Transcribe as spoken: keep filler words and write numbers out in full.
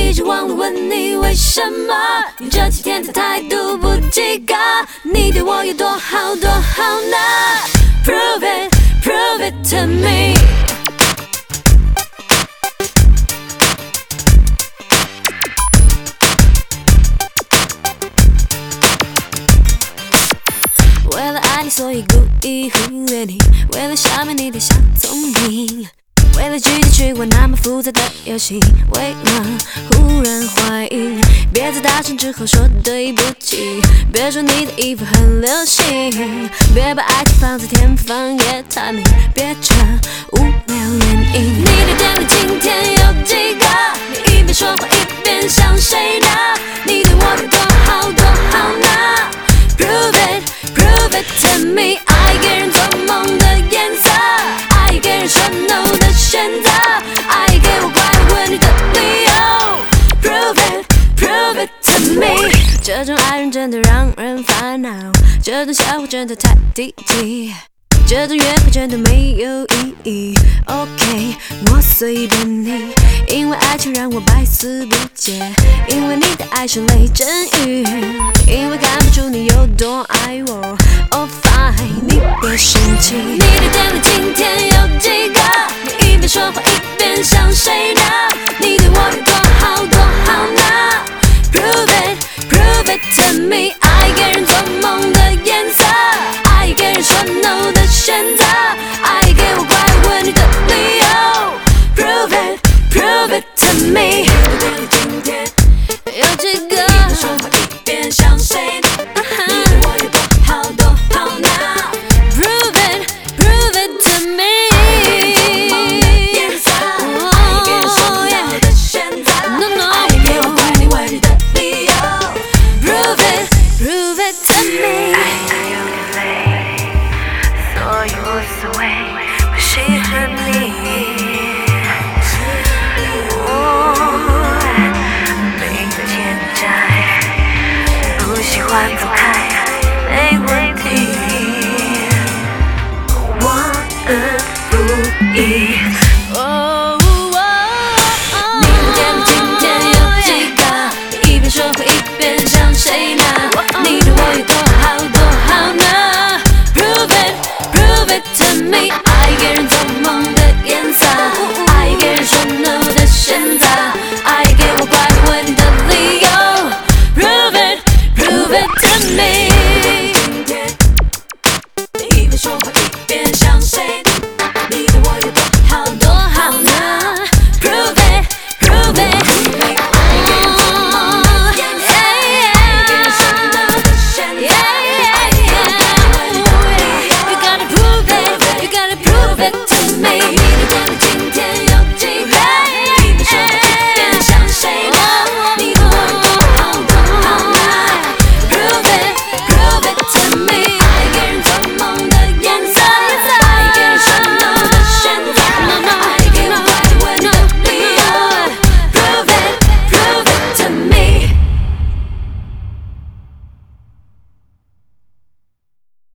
已经忘了问你为什么，你这几天的态度不及格，你对我有多好多好呢 ？Prove it, prove it to me。为了爱你，所以故意忽略你；为了消灭你的小聪明；为了举起去玩那么复杂的游戏；为了忽然怀疑，别在大声之后说对不起；别说你的衣服很流行；别把爱情放在天方夜谭里；别这无聊原因。你的电话今天有几个？你一边说话一边想谁呢？你对我有多好多好呢？ Prove it, prove it to me。 爱给人做梦的颜色，爱给人说 no 的选择，爱给我怪问你的理由。Prove it, prove it to me。 这种爱人真的让人烦恼，这种笑话真的太低级，这种约会真的没有意义。OK， 我随便你，因为爱情让我百思不解，因为你的爱是雷阵雨，因为看不出你有多爱我。Oh fine， 你别生气。你的电话今天有几个？你一边说话一边想谁呢？你对我有